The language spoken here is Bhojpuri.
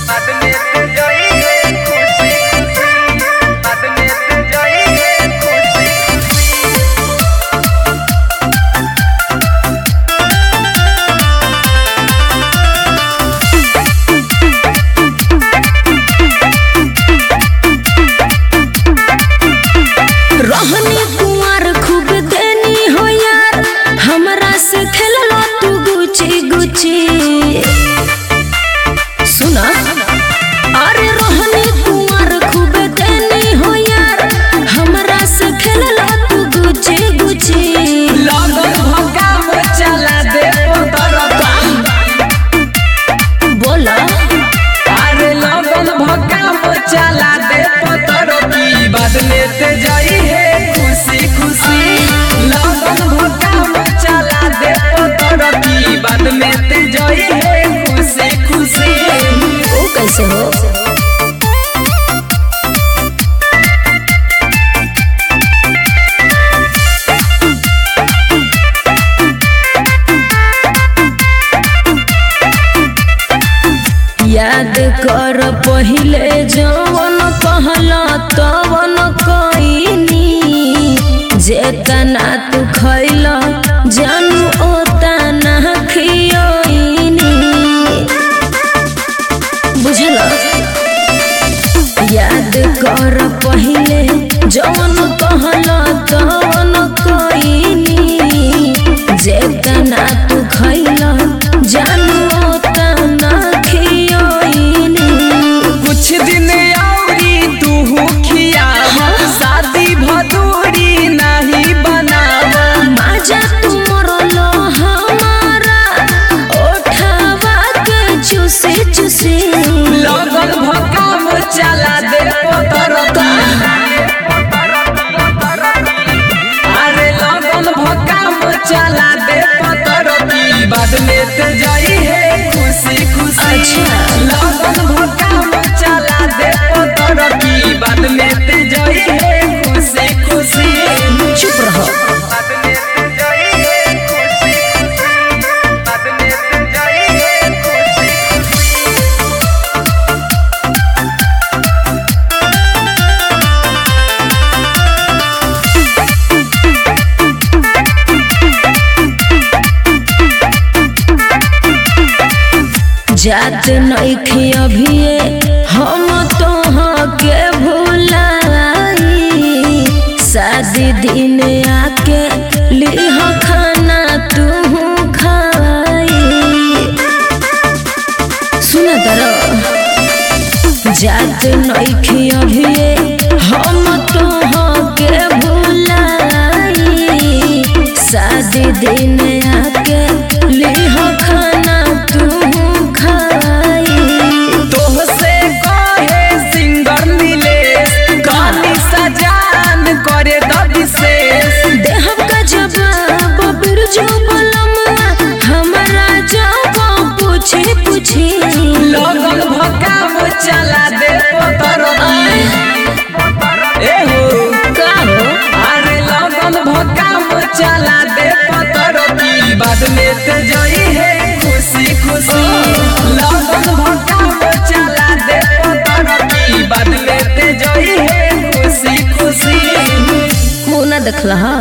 सुना अरे रोहनी कुंवर खूब देनी हो यार, हमरा से खेलला तू गुची गुची। लगन भगा में चला दे बोला अरे लगन भगा में चला दे पतरती बदलेते जाई है खुशी खुशी। लगन भगा में चला दे पतरती बदलेते जाई है खुशी खुशी। वो कैसे हो? याद कर पहिले जवन कहला तवन कइनी, जेतना तू खइला जानू ओतना खियइनी। बुझला? याद कर पहिले जवन कहला तवन कइनी, जेतना तू खइला जानू ओतना खियइनी। कुछ दिन औरी तू खिया शादी भदूरी नहीं बनावा। माजा तुमरल हमारा ओठावा के चुसी चुसी। लगन भगा में चला दे पतरती अरे लगन भगा में चला दे पतरती बदलेते जाई है खुशी खुशी। अच्छा। लगन भगा में चला दे पतरती बदलेते जाई है खुशी खुशी। चुप रहो। जात नइखे अभिये हम तोहाँ के भुलाई, शादी दिन आके लीह खाना तू खाई। सुना तारा जात नइखे अभिये हम तोहाँ के भुलाई, शादी दिन आके लीह खाना तू खाई। तोहसे कहे सिंगर मिले गाली सजान करे विशेष। देहब का जवाब बिरजू बलमुआ हमरा जवाब पूछी पूछी। लगन भगा में चला दे पतरती ए हो का हो? अरे लगन भगा में चला दे पतरती बदलेते जाई है खुशी खुशी। लगन भगा में चला दे पतरती बदलेते जाई है खुशी खुशी। मुँह ना देखला हा।